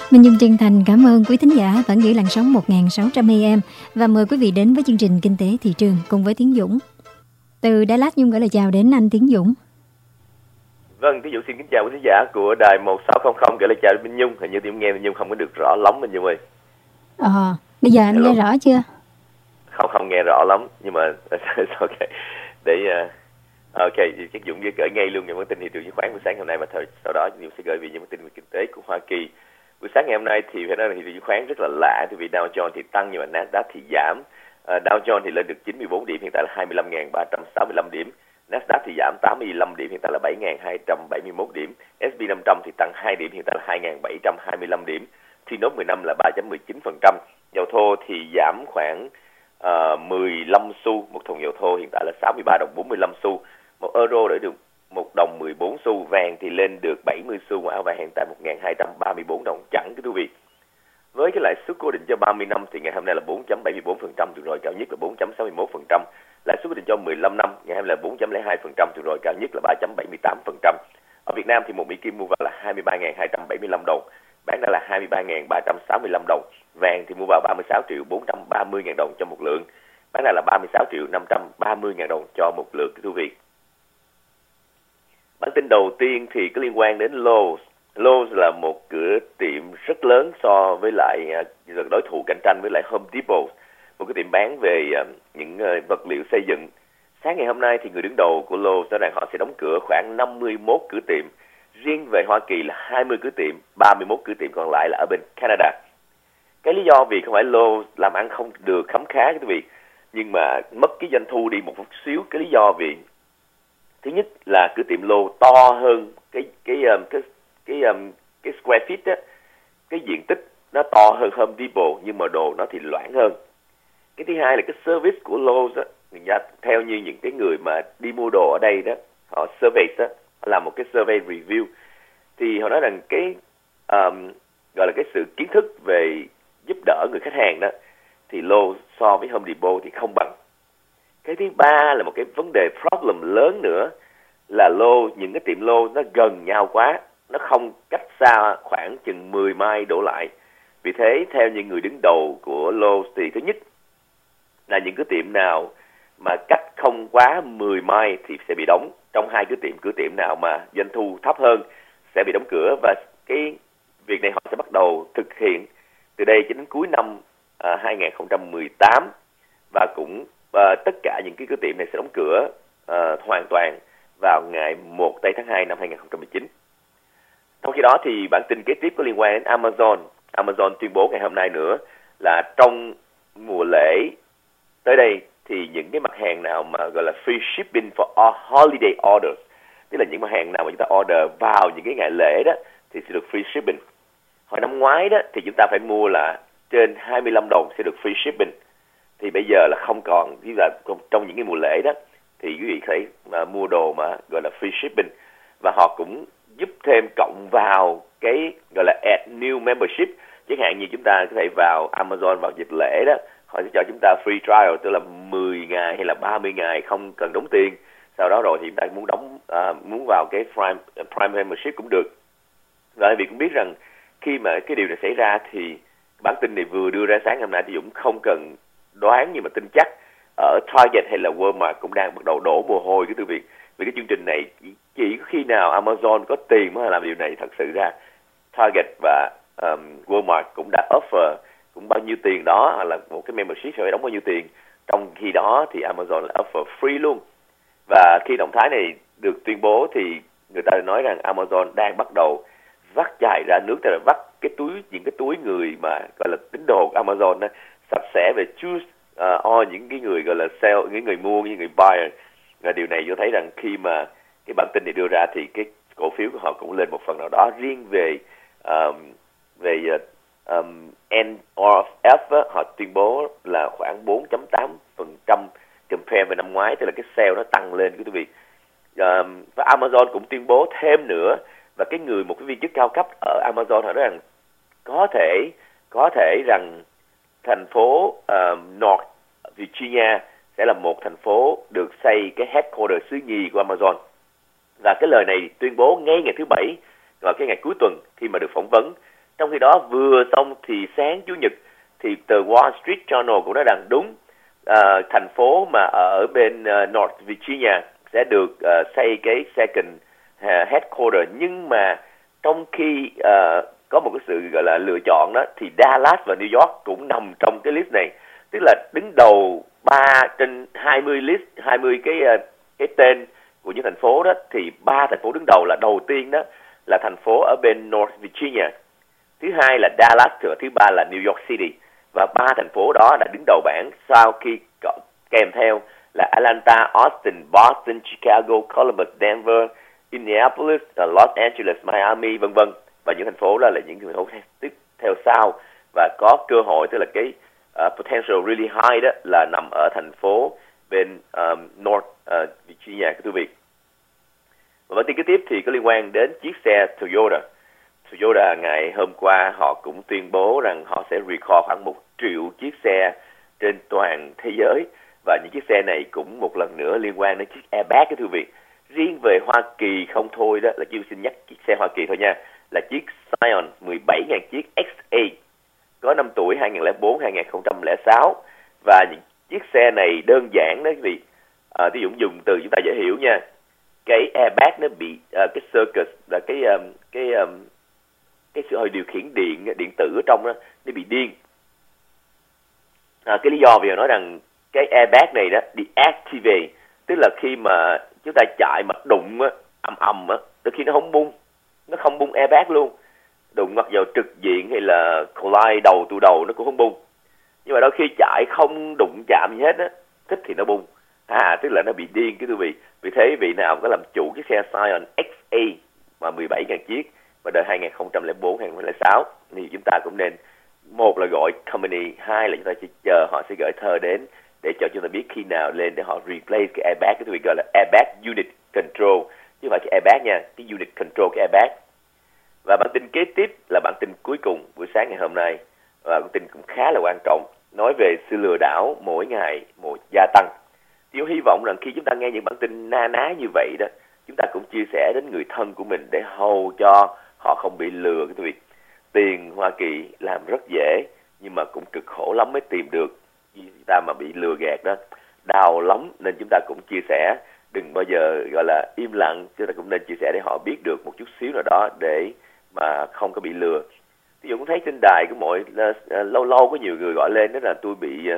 Minh Dung chân thành cảm ơn quý thính giả vẫn giữ làn sóng 1600 AM và mời quý vị đến với chương trình Kinh tế thị trường cùng với Tiến Dũng. Từ Đà Lạt, Nhung gửi lời chào đến anh Tiến Dũng. Vâng, Tiến Dũng xin kính chào quý thính giả của đài 1600, gửi lời chào đến Minh Nhung. Hình như Tiến nghe Minh Nhung không có được rõ lắm Minh Nhung ơi. Bây giờ anh nghe rõ chưa? Không nghe rõ lắm, nhưng mà ok. Ok, chắc Dũng sẽ gửi ngay luôn những bản tin thị trường chứng khoán buổi sáng hôm nay, và sau đó Dũng sẽ gửi về những bản tin về kinh tế của Hoa Kỳ. Buổi sáng ngày hôm nay thì phải nói là thị trường chứng khoán rất là lạ, vì Dow Jones thì tăng nhưng mà Nasdaq thì giảm. Dow Jones thì lên được 94 điểm, hiện tại là 25.365 điểm. Nasdaq thì giảm 85 điểm, hiện tại là 7.271 điểm. S&P 500 thì tăng 2 điểm, hiện tại là 2.725 điểm. T-Nốt 15 là 3.19%. Dầu thô thì giảm khoảng 15 xu một thùng dầu thô, hiện tại là 63 đồng 45 xu. Một euro để được 1 đồng 14 xu. Vàng thì lên được 70 xu, mà áo vàng hiện tại 1.234 đồng chẵn quý vị. Với cái lãi suất cố định cho 30 năm thì ngày hôm nay là 4.74%, tuần rồi cao nhất là 4.61%. Lãi suất cố định cho 15 năm ngày hôm nay là 4.02%, tuần rồi cao nhất là 3.78%. Ở Việt Nam thì một Mỹ Kim mua vào là 23.275 đồng, bán ra là 23.365 đồng. Vàng thì mua vào 36.430.000 đồng cho một lượng, bán ra là 36.530.000 đồng cho một lượng quý vị. Bản tin đầu tiên thì có liên quan đến Lowe's. Lowe's là một cửa tiệm rất lớn so với lại đối thủ cạnh tranh với lại Home Depot, một cái tiệm bán về những vật liệu xây dựng. Sáng ngày hôm nay thì người đứng đầu của Lowe's nói rằng họ sẽ đóng cửa khoảng 51 cửa tiệm. Riêng về Hoa Kỳ là 20 cửa tiệm, 31 cửa tiệm còn lại là ở bên Canada. Cái lý do vì không phải Lowe's làm ăn không được khấm khá quý vị, nhưng mà mất cái doanh thu đi một chút xíu. Cái lý do vì thứ nhất là cửa tiệm Lowe's to hơn cái square feet á, cái diện tích nó to hơn Home Depot, nhưng mà đồ nó thì loãng hơn. Cái thứ hai là cái service của Lowe's á, theo như những cái người mà đi mua đồ ở đây đó, họ survey á, làm một cái survey review, thì họ nói rằng cái gọi là cái sự kiến thức về giúp đỡ người khách hàng đó thì Lowe's so với Home Depot thì không bằng. Cái thứ ba là một cái vấn đề problem lớn nữa là những cái tiệm Lowe's nó gần nhau quá, nó không cách xa khoảng chừng 10 mai đổ lại. Vì thế theo những người đứng đầu của Lowe's thì thứ nhất là những cái tiệm nào mà cách không quá 10 mai thì sẽ bị đóng. Trong hai cái cửa tiệm nào mà doanh thu thấp hơn sẽ bị đóng cửa, và cái việc này họ sẽ bắt đầu thực hiện từ đây cho đến cuối năm 2018, và cũng tất cả những cái cửa tiệm này sẽ đóng cửa hoàn toàn vào ngày 1 tháng 2 năm 2019. Trong khi đó thì bản tin kế tiếp có liên quan đến Amazon. Amazon tuyên bố ngày hôm nay nữa là trong mùa lễ tới đây thì những cái mặt hàng nào mà gọi là free shipping for all holiday orders, tức là những mặt hàng nào mà chúng ta order vào những cái ngày lễ đó thì sẽ được free shipping. Hồi năm ngoái đó thì chúng ta phải mua là trên 25 đồng sẽ được free shipping, thì bây giờ là không còn. Ví dụ là trong những cái mùa lễ đó thì quý vị phải mua đồ mà gọi là free shipping, và họ cũng giúp thêm cộng vào cái gọi là add new membership. Chẳng hạn như chúng ta có thể vào Amazon vào dịp lễ đó, họ sẽ cho chúng ta free trial, tức là 10 ngày hay là 30 ngày không cần đóng tiền. Sau đó rồi thì chúng ta muốn vào cái Prime membership cũng được. Và quý vị cũng biết rằng khi mà cái điều này xảy ra thì bản tin này vừa đưa ra sáng hôm nay thì Dũng không cần đoán nhưng mà tin chắc ở Target hay là Walmart cũng đang bắt đầu đổ mồ hôi cái từ việc vì cái chương trình này. Chỉ khi nào Amazon có tiền mới làm điều này. Thật sự ra Target và Walmart cũng đã offer cũng bao nhiêu tiền đó, hoặc là một cái membership phải đóng bao nhiêu tiền. Trong khi đó thì Amazon là offer free luôn. Và khi động thái này được tuyên bố thì người ta nói rằng Amazon đang bắt đầu vắt chài ra nước, tức là vắt những cái túi người mà gọi là tín đồ của Amazon đó, sạch sẽ về choose những cái người gọi là sell, những người mua, những người buyer. Và điều này cho thấy rằng khi mà cái bản tin này đưa ra thì cái cổ phiếu của họ cũng lên một phần nào đó. Riêng về NRF họ tuyên bố là khoảng 4.8% compare với năm ngoái, tức là cái sale nó tăng lên quý vị. Và Amazon cũng tuyên bố thêm nữa, và một cái viên chức cao cấp ở Amazon họ nói rằng có thể rằng thành phố North Virginia sẽ là một thành phố được xây cái headquarter xứ nhì của Amazon. Và cái lời này tuyên bố ngay ngày thứ Bảy, vào cái ngày cuối tuần khi mà được phỏng vấn Trong khi đó vừa xong thì sáng Chủ nhật thì tờ Wall Street Journal cũng nói rằng đúng, thành phố mà ở bên North Virginia sẽ được xây cái second headquarter, nhưng mà trong khi có một cái sự gọi là lựa chọn đó, thì Dallas và New York cũng nằm trong cái list này, tức là đứng đầu 3 trên 20 list, 20 cái tên của những thành phố đó, thì 3 thành phố đứng đầu là đầu tiên đó là thành phố ở bên North Virginia, thứ hai là Dallas, và thứ ba là New York City. Và 3 thành phố đó đã đứng đầu bảng sau khi kèm theo là Atlanta, Austin, Boston, Chicago, Columbus, Denver, Indianapolis, Los Angeles, Miami, vân vân. Và những thành phố đó là những thành phố tiếp theo sau và có cơ hội, tức là cái potential really high đó là nằm ở thành phố bên North Virginia, thưa quý vị. Và bản tin kế tiếp thì có liên quan đến chiếc xe Toyota. Toyota ngày hôm qua họ cũng tuyên bố rằng họ sẽ recall khoảng 1 triệu chiếc xe trên toàn thế giới, và những chiếc xe này cũng một lần nữa liên quan đến chiếc airbag, cái thưa quý vị. Riêng về Hoa Kỳ không thôi đó, là chỉ xin nhắc chiếc xe Hoa Kỳ thôi nha, là chiếc Scion 17.000 chiếc XA có năm tuổi 2004-2006, và những chiếc xe này đơn giản đó quý vị. Ví dụ dùng từ chúng ta dễ hiểu nha, cái airbag nó bị cái circuit là cái sự điều khiển điện tử ở trong đó nó bị điên. Cái lý do vì nói rằng cái airbag này đó deactivate, tức là khi mà chúng ta chạy mà đụng ầm đôi khi nó không bung airbag luôn, đụng mặc vào trực diện hay là collide đầu tụ đầu nó cũng không bung, nhưng mà đôi khi chạy không đụng chạm gì hết á, thích thì nó bung, tức là nó bị điên cái quý vị. Vì thế vị nào có làm chủ cái xe Scion XA mà 17.000 chiếc vào đời 2004-2006 thì chúng ta cũng nên, một là gọi company, hai là chúng ta chỉ chờ họ sẽ gửi thơ đến để cho chúng ta biết khi nào lên để họ replace cái airbag, cái tôi gọi là airbag unit control, chứ không phải cái airbag nha, cái unit control cái airbag. Và bản tin kế tiếp là bản tin cuối cùng buổi sáng ngày hôm nay, và bản tin cũng khá là quan trọng, nói về sự lừa đảo mỗi ngày một gia tăng. Tôi hy vọng rằng khi chúng ta nghe những bản tin na ná như vậy đó, chúng ta cũng chia sẻ đến người thân của mình để hầu cho họ không bị lừa. Cái việc tiền Hoa Kỳ làm rất dễ, nhưng mà cũng cực khổ lắm mới tìm được. Chúng ta mà bị lừa gạt đó, đau lắm, nên chúng ta cũng chia sẻ. Đừng bao giờ gọi là im lặng, chúng ta cũng nên chia sẻ để họ biết được một chút xíu nào đó để mà không có bị lừa. Ví dụ cũng thấy trên đài của lâu lâu có nhiều người gọi lên đó là tôi bị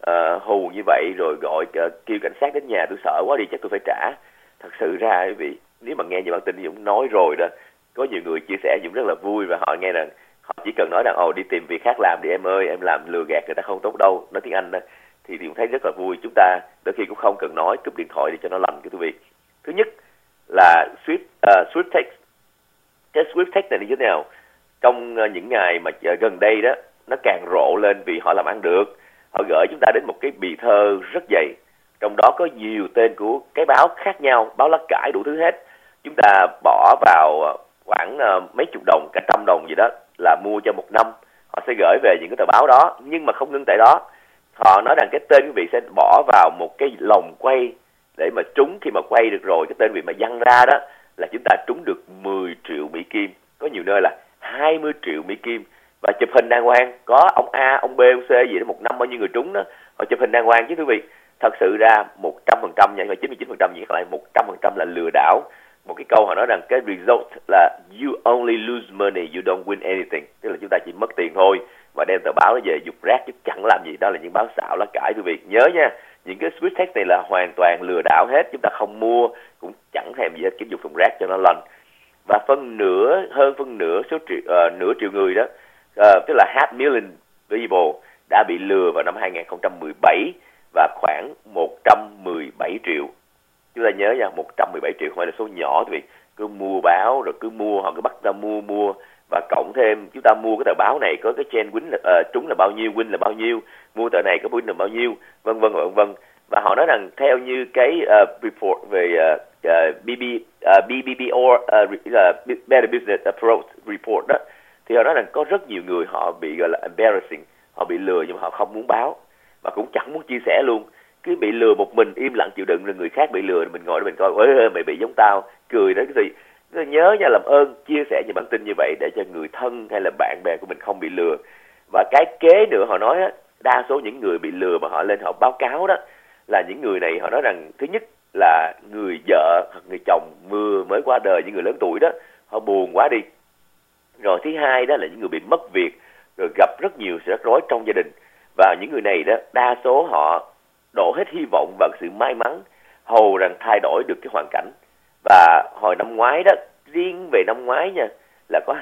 hù như vậy, rồi gọi kêu cảnh sát đến nhà, tôi sợ quá đi, chắc tôi phải trả. Thật sự ra quý vị, nếu mà nghe những bản tin thì Dũng nói rồi đó, có nhiều người chia sẻ Dũng rất là vui, và họ nghe rằng họ chỉ cần nói rằng đi tìm việc khác làm đi em ơi, em làm lừa gạt người ta không tốt đâu, nói tiếng Anh đó, thì Dũng thấy rất là vui. Chúng ta đôi khi cũng không cần nói, cúp điện thoại để cho nó lành, cái quý vị. Thứ nhất là Swift Text. Cái Swift Text này như thế nào? Trong những ngày mà gần đây đó, nó càng rộ lên vì họ làm ăn được. Họ gửi chúng ta đến một cái bì thơ rất dày, trong đó có nhiều tên của cái báo khác nhau, báo lá cải đủ thứ hết. Chúng ta bỏ vào khoảng mấy chục đồng, cả trăm đồng gì đó là mua cho một năm. Họ sẽ gửi về những cái tờ báo đó, nhưng mà không ngưng tại đó. Họ nói rằng cái tên quý vị sẽ bỏ vào một cái lồng quay để mà trúng. Khi mà quay được rồi, cái tên quý vị mà văng ra đó là chúng ta trúng được 10 triệu Mỹ Kim. Có nhiều nơi là 20 triệu Mỹ Kim. Và chụp hình đàng hoàng, có ông A, ông B, ông C gì đó, một năm bao nhiêu người trúng đó, họ chụp hình đàng hoàng chứ quý vị. Thật sự ra 100% nha, 99% gì lại 100% là lừa đảo. Một cái câu họ nói rằng cái result là you only lose money, you don't win anything, tức là chúng ta chỉ mất tiền thôi và đem tờ báo nó về dục rác chứ chẳng làm gì. Đó là những báo xạo lá cải quý vị. Nhớ nha, những cái Swift Text này là hoàn toàn lừa đảo hết, chúng ta không mua cũng chẳng thèm gì hết, kiếm dục thùng rác cho nó lành. Và hơn phân nửa nửa triệu người đó, tức là half million people đã bị lừa vào năm 2017 và khoảng 117 triệu. Chúng ta nhớ nha, 117 triệu không phải là số nhỏ, thì cứ mua báo rồi cứ mua, họ cứ bắt ta mua và cộng thêm chúng ta mua cái tờ báo này có cái chen win là trúng là bao nhiêu, win là bao nhiêu, mua tờ này có win là bao nhiêu, vân vân. Và họ nói rằng theo như cái report về BBBO Better Business Approach report đó, thì họ nói rằng có rất nhiều người họ bị gọi là embarrassing, họ bị lừa nhưng mà họ không muốn báo và cũng chẳng muốn chia sẻ luôn. Cứ bị lừa một mình im lặng chịu đựng, rồi người khác bị lừa mình ngồi đó mình coi, ơi mày bị giống tao, cười đó cái gì. Nhớ nha, làm ơn chia sẻ những bản tin như vậy để cho người thân hay là bạn bè của mình không bị lừa. Và cái kế nữa họ nói á, đa số những người bị lừa mà họ lên họ báo cáo đó là những người này, họ nói rằng thứ nhất là người vợ hoặc người chồng vừa mới qua đời, những người lớn tuổi đó, họ buồn quá đi. Rồi thứ hai đó là những người bị mất việc, rồi gặp rất nhiều sự rắc rối trong gia đình. Và những người này đó, đa số họ đổ hết hy vọng vào sự may mắn, hầu rằng thay đổi được cái hoàn cảnh. Và hồi năm ngoái đó, riêng về năm ngoái nha, là có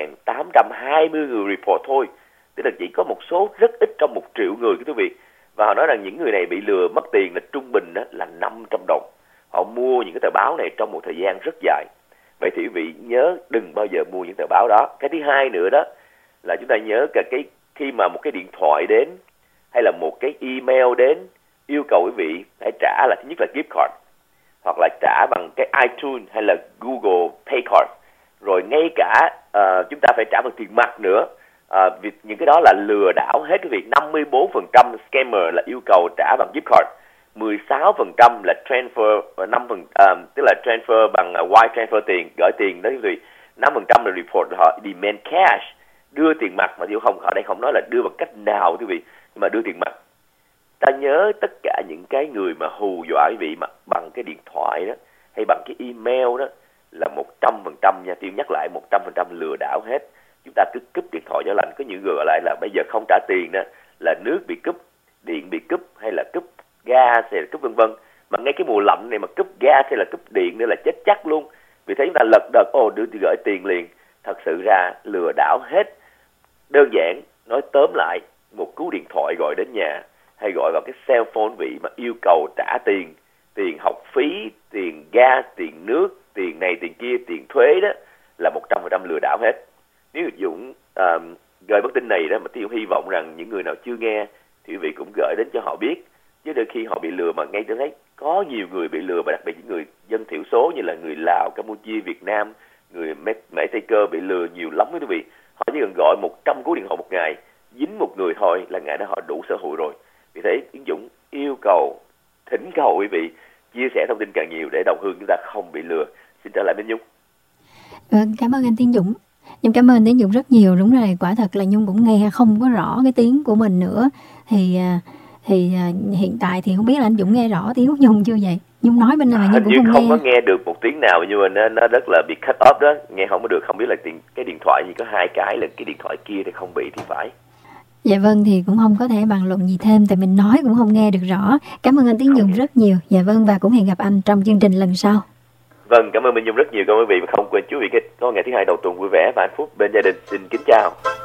2.820 người report thôi. Tức là chỉ có một số rất ít trong 1 triệu người, quý vị. Và họ nói rằng những người này bị lừa mất tiền là trung bình đó là 500 đồng. Họ mua những cái tờ báo này trong một thời gian rất dài. Vậy thì quý vị nhớ đừng bao giờ mua những tờ báo đó. Cái thứ hai nữa đó là chúng ta nhớ cả khi mà một cái điện thoại đến hay là một cái email đến yêu cầu quý vị hãy trả là thứ nhất là gift card, hoặc là trả bằng cái iTunes hay là Google Pay Card, rồi ngay cả chúng ta phải trả bằng tiền mặt nữa. Vì những cái đó là lừa đảo hết quý vị. 54% scammer là yêu cầu trả bằng gift card, 16% là transfer, tức là transfer bằng wire transfer tiền, gửi tiền đó quý vị. 5% là report họ demand cash, đưa tiền mặt, mà không, ở đây không nói là đưa bằng cách nào quý vị, nhưng mà đưa tiền mặt. Ta nhớ tất cả những cái người mà hù dọa quý vị mà bằng cái điện thoại đó hay bằng cái email đó là 100% nha, tôi nhắc lại 100% lừa đảo hết. Chúng ta cứ cúp điện thoại cho lành. Có những người gọi lại là bây giờ không trả tiền đó là nước bị cúp, điện bị cúp, hay là cúp gas hay là cúp vân vân. Mà ngay cái mùa lạnh này mà cúp gas hay là cúp điện nữa là chết chắc luôn. Vì thế chúng ta lật đật đưa gửi tiền liền. Thật sự ra lừa đảo hết. Đơn giản nói tóm lại, một cú điện thoại gọi đến nhà hay gọi vào cái cell phone vị mà yêu cầu trả tiền, tiền học phí, tiền gas, tiền nước, tiền này tiền kia, tiền thuế đó là 100% lừa đảo hết. Nếu Dũng gửi bản tin này đó mà Dũng hy vọng rằng những người nào chưa nghe thì quý vị cũng gửi đến cho họ biết, chứ đôi khi họ bị lừa mà ngay tôi thấy có nhiều người bị lừa, và đặc biệt những người dân thiểu số như là người Lào, Campuchia, Việt Nam, người Mễ Tây Cơ bị lừa nhiều lắm quý vị. Họ chỉ cần gọi 100 cú điện thoại một ngày, dính một người thôi là ngày đó họ đủ sở hữu rồi. Vì thế Tiến Dũng yêu cầu, thỉnh cầu quý vị chia sẻ thông tin càng nhiều để đồng hương chúng ta không bị lừa. Xin trở lại Minh Nhung. Cảm ơn anh Tiến Dũng. Nhung cảm ơn Tiến Dũng rất nhiều. Đúng rồi, quả thật là Nhung cũng nghe không có rõ cái tiếng của mình nữa. Thì hiện tại thì không biết là anh Dũng nghe rõ tiếng của Nhung chưa vậy? Nhung nói bên này Nhung cũng không nghe. Không có nghe được một tiếng nào, nhưng mà nó rất là bị cut off đó, nghe không có được. Không biết là cái điện thoại gì có hai cái, là cái điện thoại kia thì không bị thì phải. Dạ vâng, thì cũng không có thể bàn luận gì thêm, tại mình nói cũng không nghe được rõ. Cảm ơn anh Tiến Dũng rất nhiều. Dạ vâng, và cũng hẹn gặp anh trong chương trình lần sau. Vâng, cảm ơn Minh Nhung rất nhiều. Cảm ơn quý vị, và không quên chú ý có ngày thứ hai đầu tuần vui vẻ và hạnh phúc bên gia đình. Xin kính chào.